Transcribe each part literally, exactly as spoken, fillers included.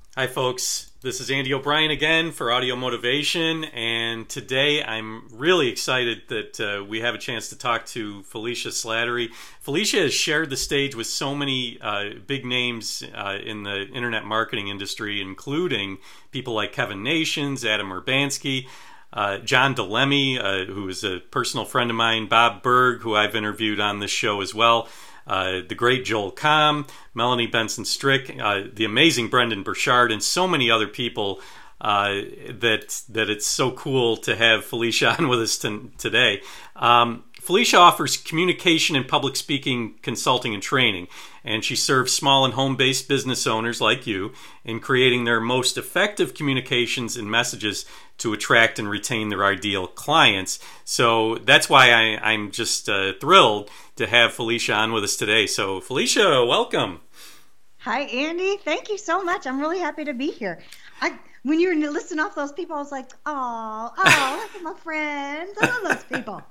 Hi, folks. This is Andy O'Brien again for Audio Motivation, and today I'm really excited that uh, we have a chance to talk to Felicia Slattery. Felicia has shared the stage with so many uh, big names uh, in the internet marketing industry, including people like Kevin Nations, Adam Urbanski, uh, John DeLemme, uh, who is a personal friend of mine, Bob Berg, who I've interviewed on this show as well. Uh, the great Joel Comm, Melanie Benson Strick, uh, the amazing Brendan Burchard, and so many other people uh, that that it's so cool to have Felicia on with us t- today. Um, Felicia offers communication and public speaking consulting and training, and she serves small and home-based business owners like you in creating their most effective communications and messages to attract and retain their ideal clients. So that's why I, I'm just uh, thrilled to have Felicia on with us today. So Felicia, welcome. Hi, Andy. Thank you so much. I'm really happy to be here. I, when you were listing off those people, I was like, oh, oh, look at my friends. I love those people.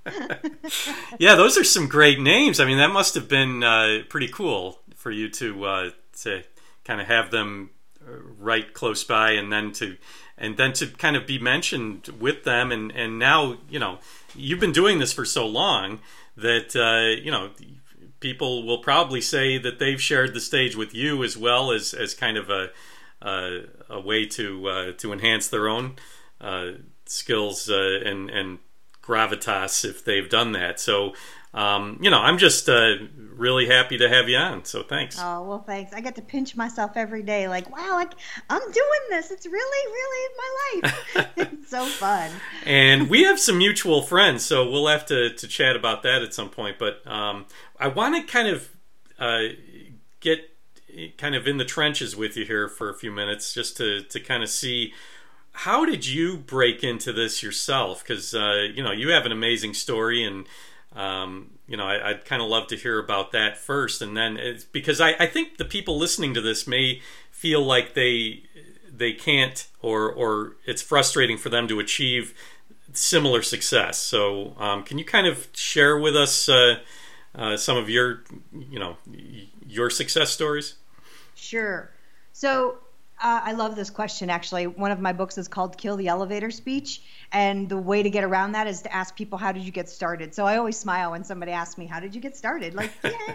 Yeah, those are some great names. I mean, that must have been uh, pretty cool for you to uh, to kind of have them right close by, and then to and then to kind of be mentioned with them. And, and now, you know, you've been doing this for so long that, uh, you know, people will probably say that they've shared the stage with you as well as, as kind of a uh, a way to uh, to enhance their own uh, skills uh, and and gravitas if they've done that. So, um, you know, I'm just uh, really happy to have you on. So thanks. Oh, well, thanks. I get to pinch myself every day. Like, wow, like, I'm doing this. It's really, really my life. It's so fun. And we have some mutual friends, so we'll have to, to chat about that at some point. But um, I want to kind of uh, get kind of in the trenches with you here for a few minutes, just to, to kind of see, how did you break into this yourself? Because, uh, you know, you have an amazing story, and Um, you know, I, I'd kind of love to hear about that first, and then it's, because I, I think the people listening to this may feel like they they can't, or or it's frustrating for them to achieve similar success. So, um, can you kind of share with us uh, uh, some of your, you know, your success stories? Sure. So uh, I love this question, actually. One of my books is called Kill the Elevator Speech. And the way to get around that is to ask people, how did you get started? So I always smile when somebody asks me, how did you get started? Like,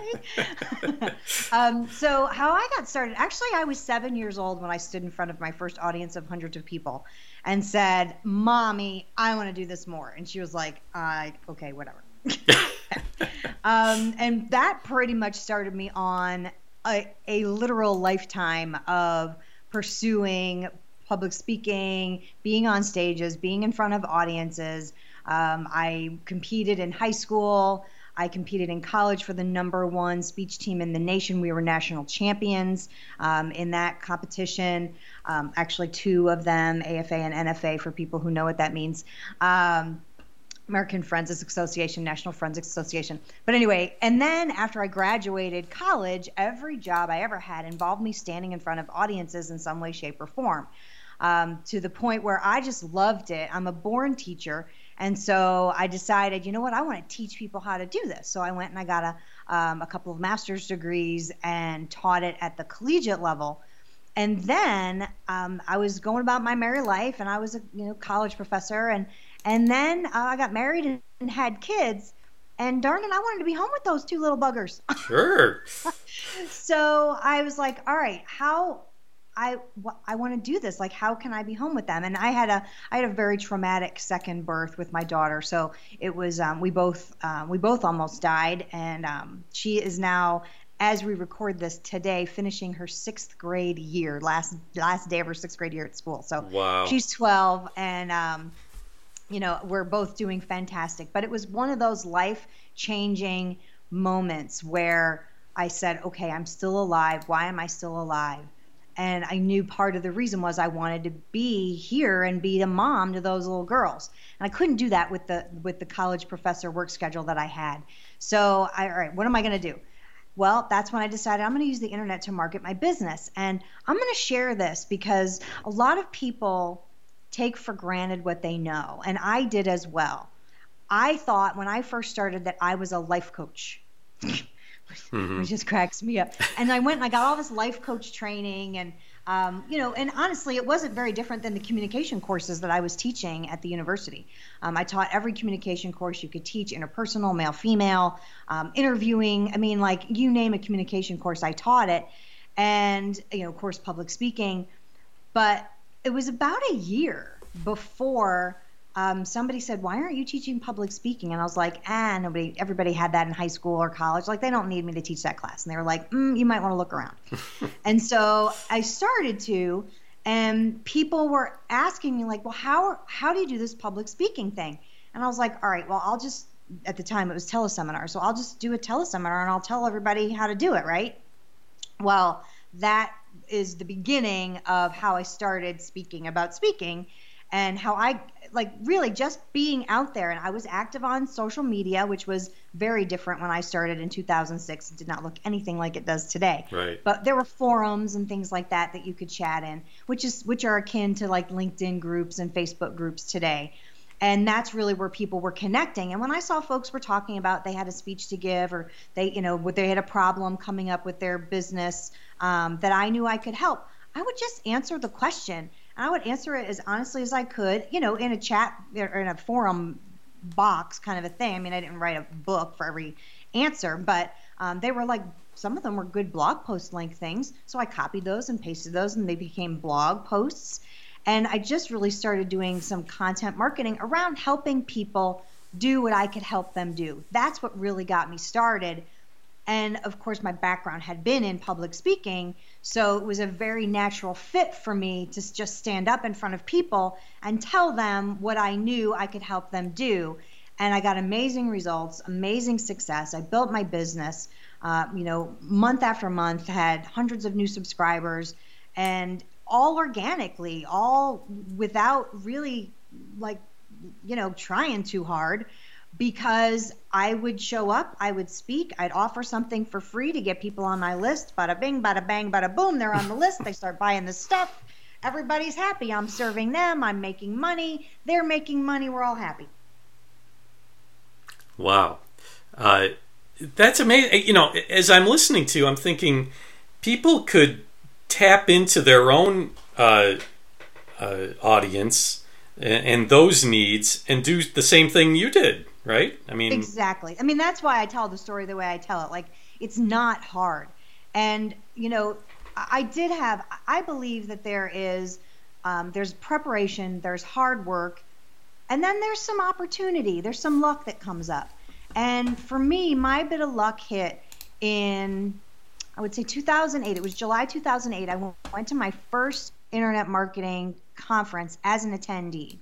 yay. um, so how I got started, actually, I was seven years old when I stood in front of my first audience of hundreds of people and said, Mommy, I want to do this more. And she was like, uh, okay, whatever. um, and that pretty much started me on a, a literal lifetime of pursuing public speaking, being on stages, being in front of audiences. Um, I competed in high school. I competed in college for the number one speech team in the nation. We were national champions um, in that competition. Um, actually, two of them, A F A and N F A, for people who know what that means. Um, American Forensics Association, National Forensics Association. But anyway, and then after I graduated college, every job I ever had involved me standing in front of audiences in some way, shape, or form. Um, to the point where I just loved it. I'm a born teacher, and so I decided, you know what, I want to teach people how to do this. So I went and I got a, um, a couple of master's degrees and taught it at the collegiate level. And then um, I was going about my merry life, and I was a you know college professor, and and then uh, I got married and, and had kids, and darn it, I wanted to be home with those two little buggers. Sure. So I was like, all right, how I, I want to do this. Like, how can I be home with them? And I had a I had a very traumatic second birth with my daughter. So it was um, we both uh, we both almost died, and um, she is now, as we record this today, finishing her sixth grade year, last last day of her sixth grade year at school. So Wow. She's twelve, and um, you know we're both doing fantastic. But it was one of those life changing moments where I said, okay, I'm still alive. Why am I still alive? And I knew part of the reason was I wanted to be here and be a mom to those little girls. And I couldn't do that with the with the college professor work schedule that I had. So, I, all right, what am I going to do? Well, that's when I decided I'm going to use the internet to market my business. And I'm going to share this because a lot of people take for granted what they know. And I did as well. I thought when I first started that I was a life coach. Mm-hmm. Which just cracks me up. And I went and I got all this life coach training, and Um, you know, and honestly, it wasn't very different than the communication courses that I was teaching at the university. Um, I taught every communication course you could teach: interpersonal, male, female, um, interviewing. I mean, like, you name a communication course, I taught it. And, you know, of course, public speaking. But it was about a year before um, somebody said, "Why aren't you teaching public speaking?" And I was like, ah, nobody, everybody had that in high school or college. Like, they don't need me to teach that class. And they were like, mm, you might want to look around. And so I started to, and people were asking me, like, well, how, how do you do this public speaking thing? And I was like, all right, well, I'll just, at the time it was teleseminar. So I'll just do a teleseminar and I'll tell everybody how to do it, right? Well, that is the beginning of how I started speaking about speaking, and how I, like, really just being out there. And I was active on social media, which was very different when I started in two thousand six. It did not look anything like it does today. Right. But there were forums and things like that that you could chat in, which is which are akin to like LinkedIn groups and Facebook groups today. And that's really where people were connecting. And when I saw folks were talking about they had a speech to give, or they, you know, they had a problem coming up with their business um, that I knew I could help, I would just answer the question. And I would answer it as honestly as I could, you know, in a chat or in a forum box kind of a thing. I mean, I didn't write a book for every answer, but um, they were like, some of them were good blog post length things. So I copied those and pasted those, and they became blog posts. And I just really started doing some content marketing around helping people do what I could help them do. That's what really got me started. And of course, my background had been in public speaking, so it was a very natural fit for me to just stand up in front of people and tell them what I knew I could help them do. And I got amazing results, amazing success. I built my business, uh, you know, month after month, had hundreds of new subscribers, and all organically, all without really, like, you know, trying too hard, because I would show up, I would speak, I'd offer something for free to get people on my list. Bada bing, bada bang, bada boom, they're on the list. They start buying the stuff. Everybody's happy. I'm serving them. I'm making money. They're making money. We're all happy. Wow. Uh, that's amazing. You know, as I'm listening to you, I'm thinking people could tap into their own uh, uh, audience and, and those needs and do the same thing you did, right? I mean, exactly. I mean, that's why I tell the story the way I tell it. Like, it's not hard. And, you know, I did have, I believe that there is, um, there's preparation, there's hard work, and then there's some opportunity. There's some luck that comes up. And for me, my bit of luck hit in, I would say two thousand eight. It was July two thousand eight. I went to my first internet marketing conference as an attendee.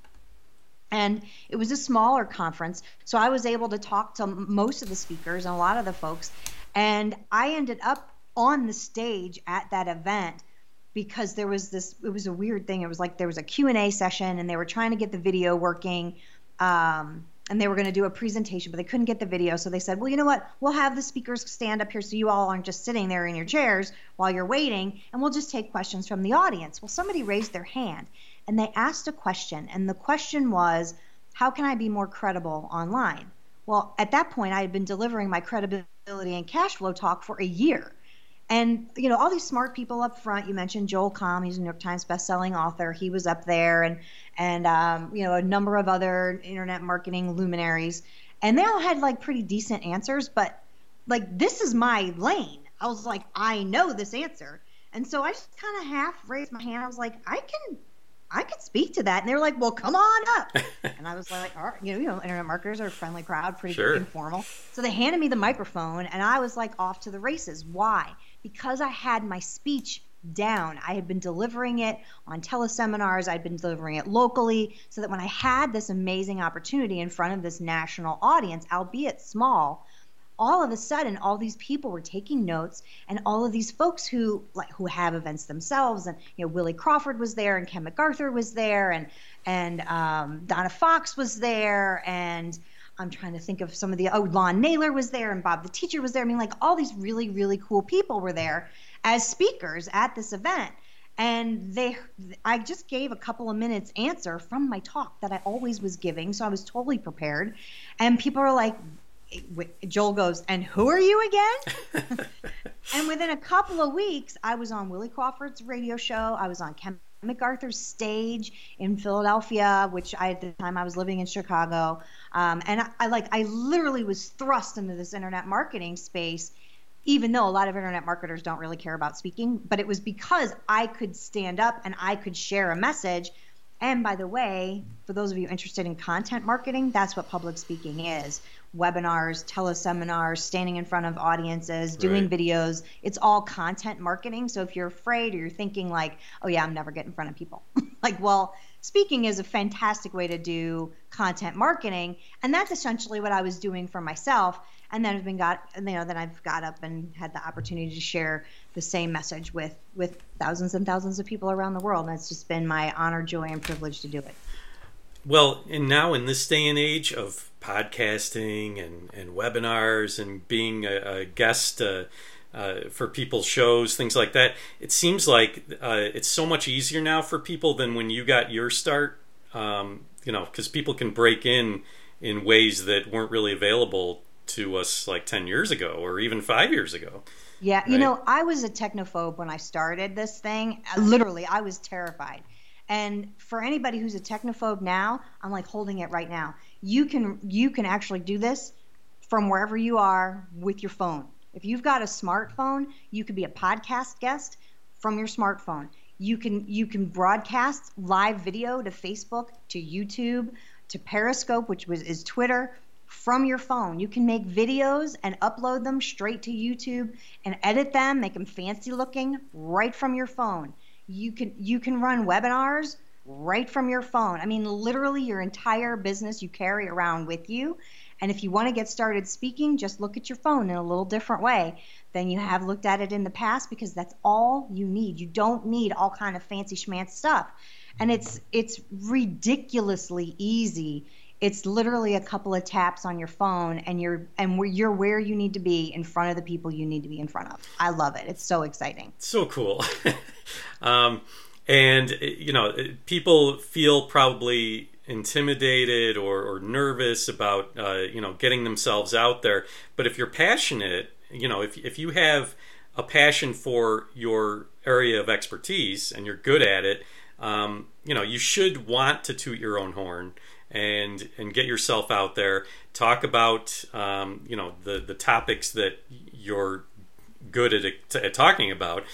And it was a smaller conference, so I was able to talk to most of the speakers and a lot of the folks. And I ended up on the stage at that event because there was this, it was a weird thing. It was like there was a Q and A session, and they were trying to get the video working. Um, and they were going to do a presentation, but they couldn't get the video. So they said, well, you know what? We'll have the speakers stand up here so you all aren't just sitting there in your chairs while you're waiting, and we'll just take questions from the audience. Well, somebody raised their hand, and they asked a question. And the question was, how can I be more credible online? Well, at that point, I had been delivering my credibility and cash flow talk for a year. And, you know, all these smart people up front, you mentioned Joel Comm, he's a New York Times bestselling author. He was up there, and, and um, you know, a number of other internet marketing luminaries. And they all had, like, pretty decent answers. But, like, this is my lane. I was like, I know this answer. And so I just kind of half raised my hand. I was like, I can I could speak to that. And they were like, well, come on up. And I was like, all right, you know, you know, internet marketers are a friendly crowd, pretty sure. informal. So they handed me the microphone, and I was like off to the races. Why? Because I had my speech down. I had been delivering it on teleseminars. I'd been delivering it locally, so that when I had this amazing opportunity in front of this national audience, albeit small, all of a sudden, all these people were taking notes, and all of these folks who like who have events themselves, and you know, Willie Crawford was there, and Ken MacArthur was there, and and um, Donna Fox was there, and I'm trying to think of some of the oh, Lon Naylor was there, and Bob the Teacher was there. I mean, like all these really really cool people were there as speakers at this event, and they I just gave a couple of minutes answer from my talk that I always was giving, so I was totally prepared, and people are like, Joel goes, and who are you again? And within a couple of weeks, I was on Willie Crawford's radio show. I was on Ken MacArthur's stage in Philadelphia, which I, at the time I was living in Chicago. Um, and I, I like, I literally was thrust into this internet marketing space, even though a lot of internet marketers don't really care about speaking, but it was because I could stand up and I could share a message. And by the way, for those of you interested in content marketing, that's what public speaking is. Webinars, teleseminars, standing in front of audiences, doing right. videos. It's all content marketing. So if you're afraid or you're thinking like, oh yeah, I'm never getting in front of people. Like, well, speaking is a fantastic way to do content marketing. And that's essentially what I was doing for myself. And then I've been got, you know, then I've got up and had the opportunity to share the same message with, with thousands and thousands of people around the world. And it's just been my honor, joy, and privilege to do it. Well, and now in this day and age of podcasting and, and webinars and being a, a guest uh, uh, for people's shows, things like that, it seems like uh, it's so much easier now for people than when you got your start, um, you know, because people can break in in ways that weren't really available to us like ten years ago or even five years ago. Yeah, right? You know, I was a technophobe when I started this thing. Literally, I was terrified. And for anybody who's a technophobe now, I'm like holding it right now. You can you can actually do this from wherever you are with your phone. If you've got a smartphone, you could be a podcast guest from your smartphone. You can you can broadcast live video to Facebook, to YouTube, to Periscope, which was is Twitter, from your phone. You can make videos and upload them straight to YouTube and edit them, make them fancy looking right from your phone. You can you can run webinars right from your phone. I mean, literally your entire business you carry around with you. And if you want to get started speaking, just look at your phone in a little different way than you have looked at it in the past, because that's all you need. You don't need all kind of fancy schmancy stuff. And it's it's ridiculously easy. It's literally a couple of taps on your phone, and you're and where you're where you need to be in front of the people you need to be in front of. I love it. It's so exciting. So cool. um, and you know, people feel probably intimidated or, or nervous about uh, you know, getting themselves out there. But if you're passionate, you know, if if you have a passion for your area of expertise and you're good at it, um, you know, you should want to toot your own horn and and get yourself out there, talk about um, you know, the the topics that you're good at, at talking about,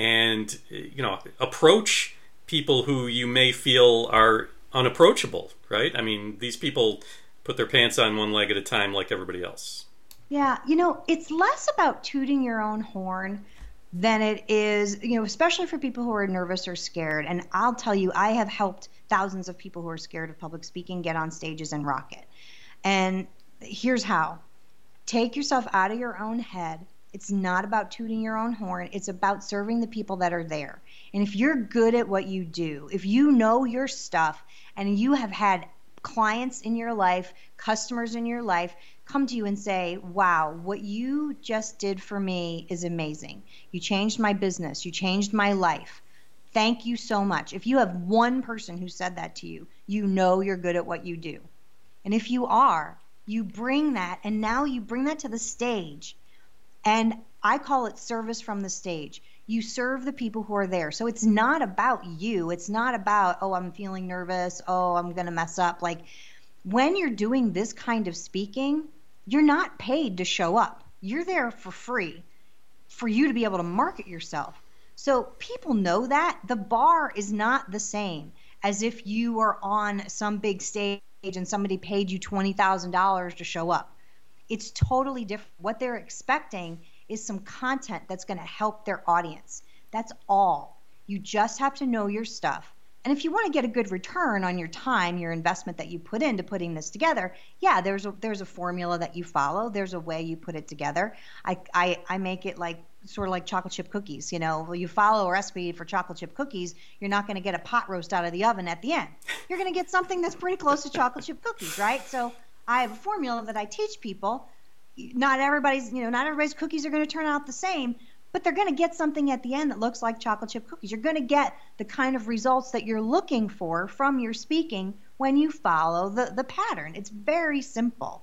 and you know, approach people who you may feel are unapproachable, right? I mean, these people put their pants on one leg at a time like everybody else. Yeah, you know, it's less about tooting your own horn than it is, you know, especially for people who are nervous or scared. And I'll tell you, I have helped thousands of people who are scared of public speaking get on stages and rock it. And here's how. Take yourself out of your own head. It's not about tooting your own horn. It's about serving the people that are there. And if you're good at what you do, if you know your stuff and you have had clients in your life, customers in your life come to you and say, wow, what you just did for me is amazing. You changed my business. You changed my life. Thank you so much. If you have one person who said that to you, you know you're good at what you do. And if you are, you bring that, and now you bring that to the stage. And I call it service from the stage. You serve the people who are there. So it's not about you. It's not about, oh, I'm feeling nervous. Oh, I'm going to mess up. Like, when you're doing this kind of speaking, you're not paid to show up. You're there for free for you to be able to market yourself. So people know that. The bar is not the same as if you were on some big stage and somebody paid you twenty thousand dollars to show up. It's totally different. What they're expecting is some content that's going to help their audience. That's all. You just have to know your stuff. And if you want to get a good return on your time, your investment that you put into putting this together, yeah, there's a there's a formula that you follow. There's a way you put it together. I I, I make it like sort of like chocolate chip cookies. You know, well, you follow a recipe for chocolate chip cookies, you're not going to get a pot roast out of the oven at the end. You're going to get something that's pretty close to chocolate chip cookies, right? So I have a formula that I teach people. Not everybody's, you know, not everybody's cookies are going to turn out the same, but they're going to get something at the end that looks like chocolate chip cookies. You're going to get the kind of results that you're looking for from your speaking when you follow the, the pattern. It's very simple.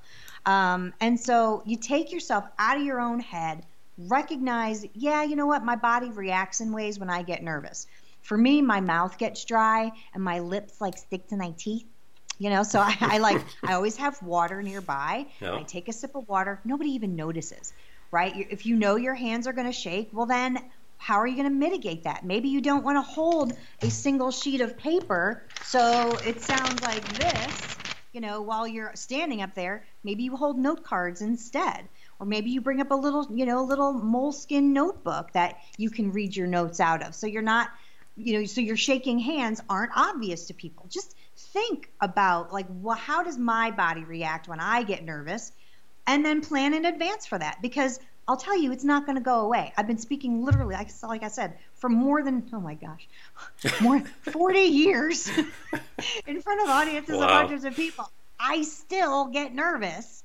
Um, and so you take yourself out of your own head, recognize, yeah, you know what? My body reacts in ways when I get nervous. For me, my mouth gets dry and my lips like stick to my teeth. You know, so I, I like, I always have water nearby. Yep. I take a sip of water. Nobody even notices, right? If you know your hands are going to shake, well then how are you going to mitigate that? Maybe you don't want to hold a single sheet of paper so it sounds like this, you know, while you're standing up there. Maybe you hold note cards instead. Or maybe you bring up a little, you know, a little moleskin notebook that you can read your notes out of. So you're not, you know, so your shaking hands aren't obvious to people. Just think about like, well, how does my body react when I get nervous? And then plan in advance for that, because I'll tell you, it's not going to go away. I've been speaking literally, like, like I said, for more than, oh my gosh, more forty years in front of audiences Wow. of hundreds of people. I still get nervous.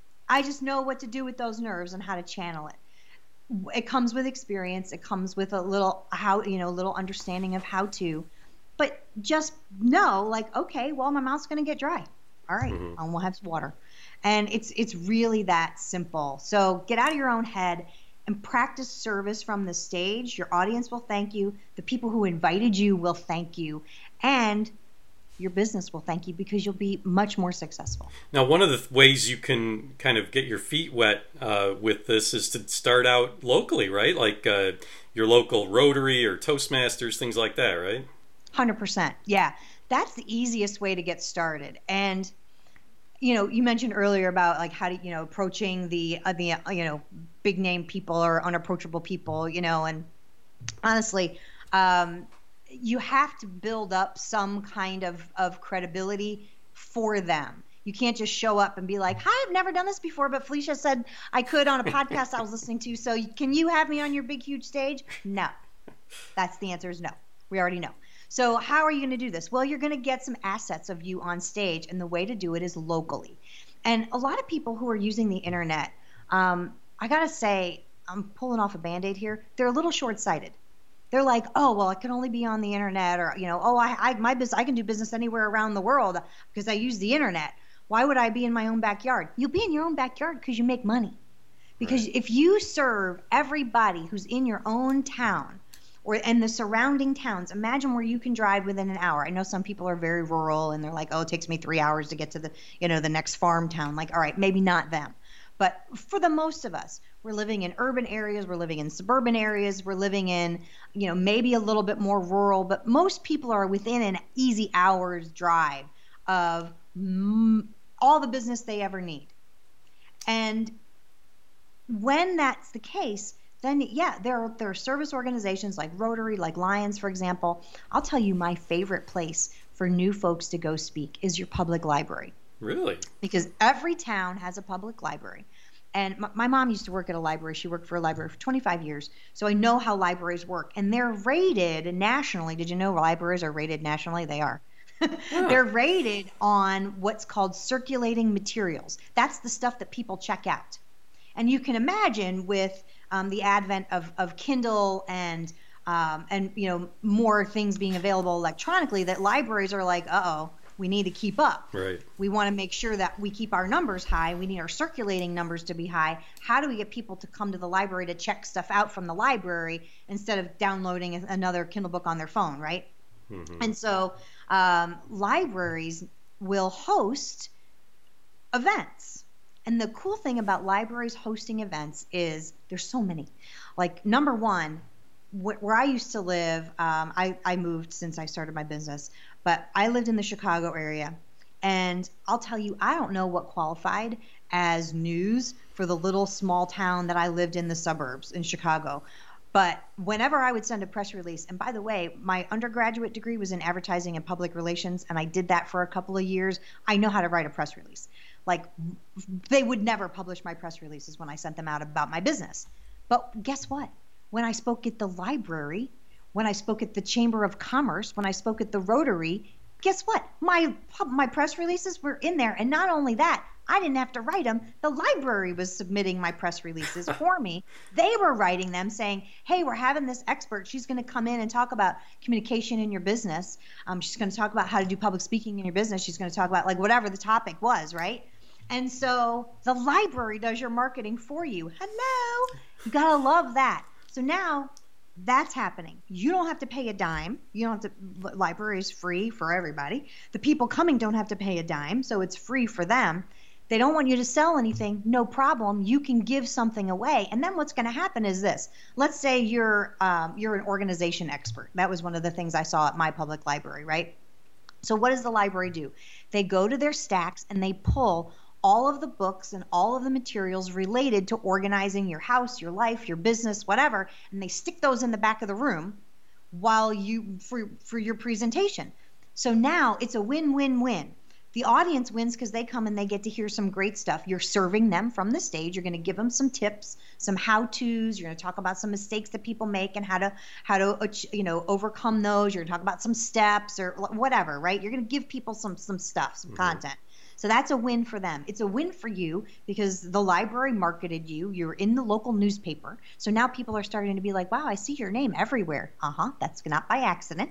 I just know what to do with those nerves and how to channel it. It comes with experience. It comes with a little how, you know, a little understanding of how to. But just know, like, okay, well, my mouth's going to get dry. All right, Mm-hmm. and we'll have some water. And it's it's really that simple. So get out of your own head and practice service from the stage. Your audience will thank you. The people who invited you will thank you. And your business will thank you because you'll be much more successful. Now, one of the th- ways you can kind of get your feet wet uh, with this is to start out locally, right? Like uh, your local Rotary or Toastmasters, things like that, right? one hundred percent. Yeah. That's the easiest way to get started. And, you know, you mentioned earlier about like how to, you know, approaching the, uh, the uh, you know, big name people or unapproachable people, you know, and honestly, um, you have to build up some kind of, of credibility for them. You can't just show up and be like, hi, I've never done this before, but Felicia said I could on a podcast I was listening to. So can you have me on your big, huge stage? No. That's the answer is no. We already know. So how are you going to do this? Well, you're going to get some assets of you on stage, and the way to do it is locally. And a lot of people who are using the internet, um, I got to say, I'm pulling off a Band-Aid here. They're a little short-sighted. They're like, oh, well, I can only be on the internet, or, you know, oh, I, I, my business, I can do business anywhere around the world because I use the internet. Why would I be in my own backyard? You'll be in your own backyard because you make money. Because right. If you serve everybody who's in your own town, or and the surrounding towns, imagine where you can drive within an hour. I know some people are very rural and they're like, oh, it takes me three hours to get to the, you know, the next farm town. Like, all right, maybe not them. But for the most of us, we're living in urban areas, we're living in suburban areas, we're living in, you know, maybe a little bit more rural, but most people are within an easy hour's drive of mm, all the business they ever need. And when that's the case, then yeah, there are, there are service organizations like Rotary, like Lions, for example. I'll tell you my favorite place for new folks to go speak is your public library. Really? Because every town has a public library. And my, my mom used to work at a library. She worked for a library for twenty-five years. So I know how libraries work. And they're rated nationally. Did you know libraries are rated nationally? They are. Yeah. They're rated on what's called circulating materials. That's the stuff that people check out. And you can imagine with um, the advent of, of Kindle and um, and you know more things being available electronically, that libraries are like, uh-oh, we need to keep up. Right. We want to make sure that we keep our numbers high. We need our circulating numbers to be high. How do we get people to come to the library to check stuff out from the library instead of downloading another Kindle book on their phone, right? Mm-hmm. And so um, libraries will host events. And the cool thing about libraries hosting events is there's so many. Like, number one, wh- where I used to live, um, I, I moved since I started my business, but I lived in the Chicago area. And I'll tell you, I don't know what qualified as news for the little small town that I lived in, the suburbs in Chicago. But whenever I would send a press release, and by the way, my undergraduate degree was in advertising and public relations, and I did that for a couple of years. I know how to write a press release. Like, they would never publish my press releases when I sent them out about my business. But guess what? When I spoke at the library, when I spoke at the Chamber of Commerce, when I spoke at the Rotary, guess what? My my press releases were in there. And not only that, I didn't have to write them. The library was submitting my press releases for me. They were writing them saying, hey, we're having this expert. She's going to come in and talk about communication in your business. Um, she's going to talk about how to do public speaking in your business. She's going to talk about, like, whatever the topic was, right? And so the library does your marketing for you. Hello. You got to love that. So now that's happening. You don't have to pay a dime. You don't have to, library is free for everybody. The people coming don't have to pay a dime, so it's free for them. They don't want you to sell anything, no problem. You can give something away. And then what's going to happen is this. Let's say you're um, you're an organization expert. That was one of the things I saw at my public library, right? So what does the library do? They go to their stacks and they pull all of the books and all of the materials related to organizing your house, your life, your business, whatever, and they stick those in the back of the room while you for for your presentation. So now it's a win-win-win. The audience wins because they come and they get to hear some great stuff. You're serving them from the stage. You're going to give them some tips, some how-tos. You're going to talk about some mistakes that people make and how to how to you know overcome those. You're going to talk about some steps or whatever, right? You're going to give people some some stuff, some mm-hmm. content. So that's a win for them. It's a win for you because the library marketed you. You're in the local newspaper. So now people are starting to be like, wow, I see your name everywhere. Uh-huh. That's not by accident.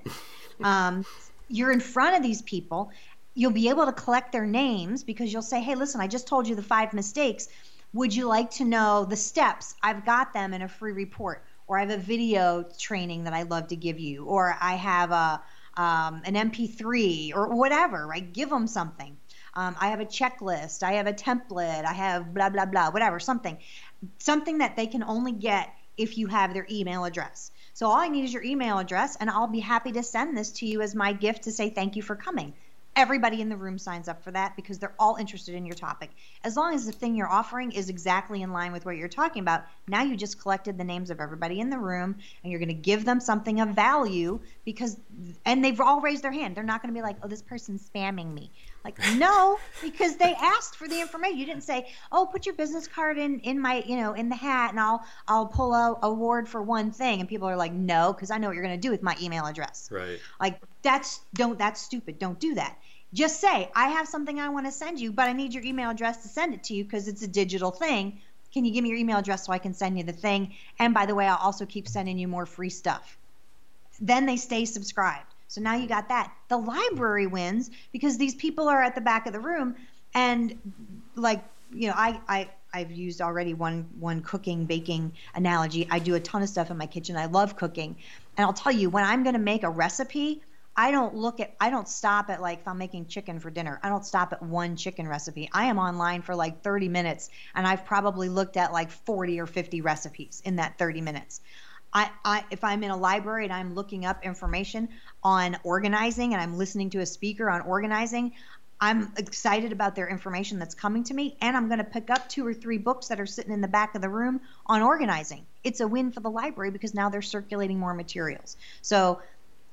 um, you're in front of these people. You'll be able to collect their names because you'll say, hey, listen, I just told you the five mistakes. Would you like to know the steps? I've got them in a free report, or I have a video training that I'd love to give you, or I have a um, an M P three or whatever, right? Give them something. Um, I have a checklist. I have a template. I have blah, blah, blah, whatever, something. Something that they can only get if you have their email address. So all I need is your email address, and I'll be happy to send this to you as my gift to say thank you for coming. Everybody in the room signs up for that because they're all interested in your topic. As long as the thing you're offering is exactly in line with what you're talking about, now you just collected the names of everybody in the room and you're going to give them something of value because, and they've all raised their hand. They're not going to be like, oh, this person's spamming me. Like, no, because they asked for the information. You didn't say, oh, put your business card in, in my, you know, in the hat and I'll, I'll pull a award for one thing. And people are like, no, because I know what you're going to do with my email address. Right. Like that's, don't, that's stupid. Don't do that. Just say, I have something I want to send you, but I need your email address to send it to you because it's a digital thing. Can you give me your email address so I can send you the thing? And by the way, I'll also keep sending you more free stuff. Then they stay subscribed. So now you got that. The library wins because these people are at the back of the room and like, you know, I, I, I've used already one, one cooking, baking analogy. I do a ton of stuff in my kitchen. I love cooking. And I'll tell you, when I'm going to make a recipe, I don't look at, I don't stop at like, if I'm making chicken for dinner, I don't stop at one chicken recipe. I am online for like thirty minutes and I've probably looked at like forty or fifty recipes in that thirty minutes. I, I, if I'm in a library and I'm looking up information on organizing and I'm listening to a speaker on organizing, I'm excited about their information that's coming to me, and I'm going to pick up two or three books that are sitting in the back of the room on organizing. It's a win for the library because now they're circulating more materials. So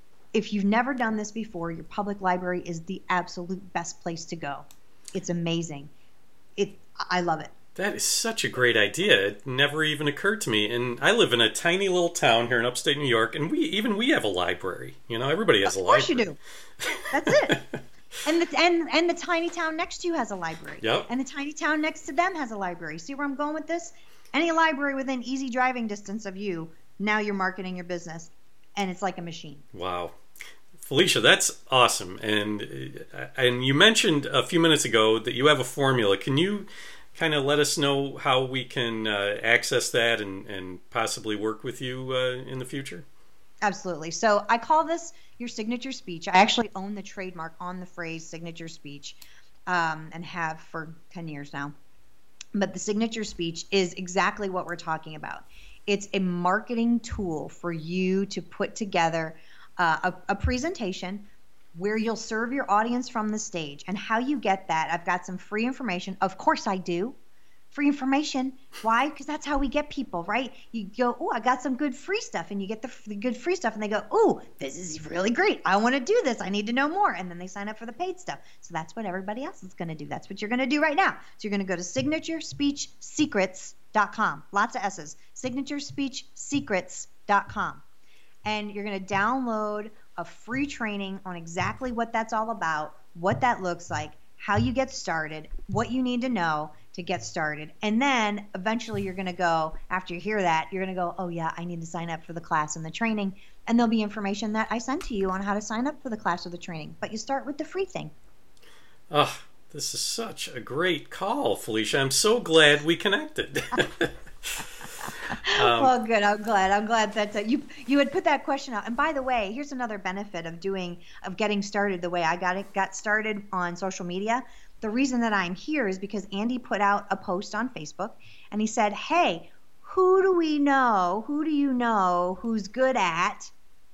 if you've never done this before, your public library is the absolute best place to go. It's amazing. It, I love it. That is such a great idea. It never even occurred to me. And I live in a tiny little town here in upstate New York, and we even we have a library. You know, everybody has a library. Of course you do. That's it. And the and and the tiny town next to you has a library. Yep. And the tiny town next to them has a library. See where I'm going with this? Any library within easy driving distance of you, now you're marketing your business, and it's like a machine. Wow. Felicia, that's awesome. And and you mentioned a few minutes ago that you have a formula. Can you kind of let us know how we can uh, access that and, and possibly work with you uh, in the future? Absolutely. So I call this your signature speech. I actually own the trademark on the phrase signature speech um, and have for ten years now. But the signature speech is exactly what we're talking about. It's a marketing tool for you to put together uh, a, a presentation where you'll serve your audience from the stage. And how you get that, I've got some free information. Of course I do. Free information. Why? Because that's how we get people, right? You go, oh, I got some good free stuff. And you get the, the good free stuff. And they go, oh, this is really great. I want to do this. I need to know more. And then they sign up for the paid stuff. So that's what everybody else is going to do. That's what you're going to do right now. So you're going to go to signature speech secrets dot com. Lots of S's. signature speech secrets dot com. And you're going to download a free training on exactly what that's all about, what that looks like, how you get started, what you need to know to get started. And then eventually you're going to go, after you hear that, you're going to go, oh yeah, I need to sign up for the class and the training. And there'll be information that I send to you on how to sign up for the class or the training. But you start with the free thing. Oh, This is such a great call, Felicia. I'm so glad we connected. Um, well, good. I'm glad. I'm glad that uh, you you had put that question out. And by the way, here's another benefit of doing of getting started the way I got it got started on social media. The reason that I'm here is because Andy put out a post on Facebook, and he said, "Hey, who do we know? Who do you know who's good at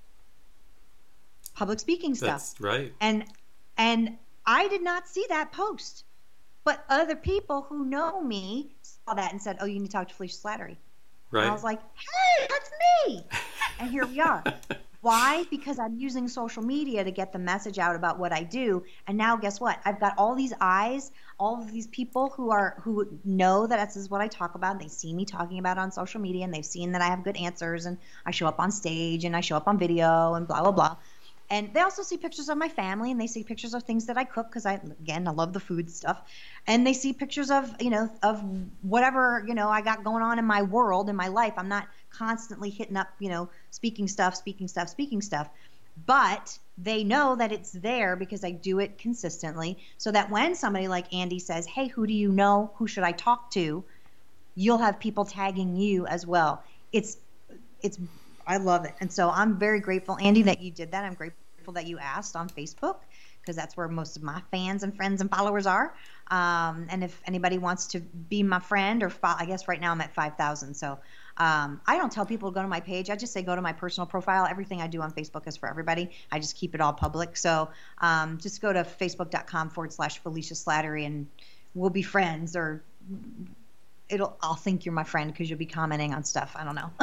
public speaking stuff?" That's right. And and I did not see that post, but other people who know me saw that and said, "Oh, you need to talk to Felicia Slattery." Right. And I was like, "Hey, that's me!" And here we are. Why? Because I'm using social media to get the message out about what I do. And now, guess what? I've got all these eyes, all of these people who are who know that this is what I talk about. They see me talking about it on social media, and they've seen that I have good answers, and I show up on stage, and I show up on video, and blah blah blah. And they also see pictures of my family, and they see pictures of things that I cook because I, again, I love the food stuff. And they see pictures of, you know, of whatever, you know, I got going on in my world, in my life. I'm not constantly hitting up, you know, speaking stuff, speaking stuff, speaking stuff. But they know that it's there because I do it consistently, so that when somebody like Andy says, "Hey, who do you know? Who should I talk to?" you'll have people tagging you as well. It's, it's, I love it. And so I'm very grateful, Andy, that you did that. I'm grateful that you asked on Facebook, because that's where most of my fans and friends and followers are. Um, and if anybody wants to be my friend, or fo- I guess right now I'm at five thousand. So um, I don't tell people to go to my page. I just say go to my personal profile. Everything I do on Facebook is for everybody. I just keep it all public. So um, just go to facebook.com forward slash Felicia Slattery, and we'll be friends, or it'll, I'll think you're my friend because you'll be commenting on stuff. I don't know.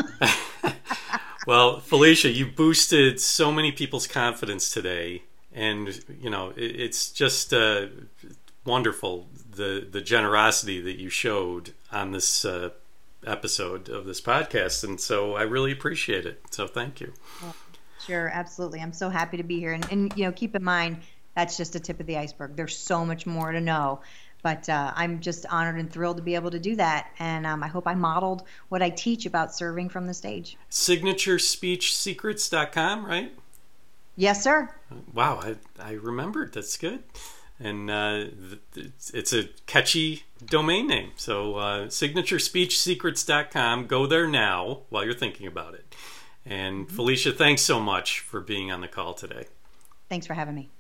Well, Felicia, you boosted so many people's confidence today, and you know it, it's just uh, wonderful the the generosity that you showed on this uh, episode of this podcast, and so I really appreciate it. So thank you. Well, sure, absolutely. I'm so happy to be here, and, and you know, keep in mind that's just the tip of the iceberg. There's so much more to know. But uh, I'm just honored and thrilled to be able to do that. And um, I hope I modeled what I teach about serving from the stage. signature speech secrets dot com, right? Yes, sir. Wow, I, I remembered. That's good. And uh, it's, it's a catchy domain name. So uh, signature speech secrets dot com. Go there now while you're thinking about it. And mm-hmm. Felicia, thanks so much for being on the call today. Thanks for having me.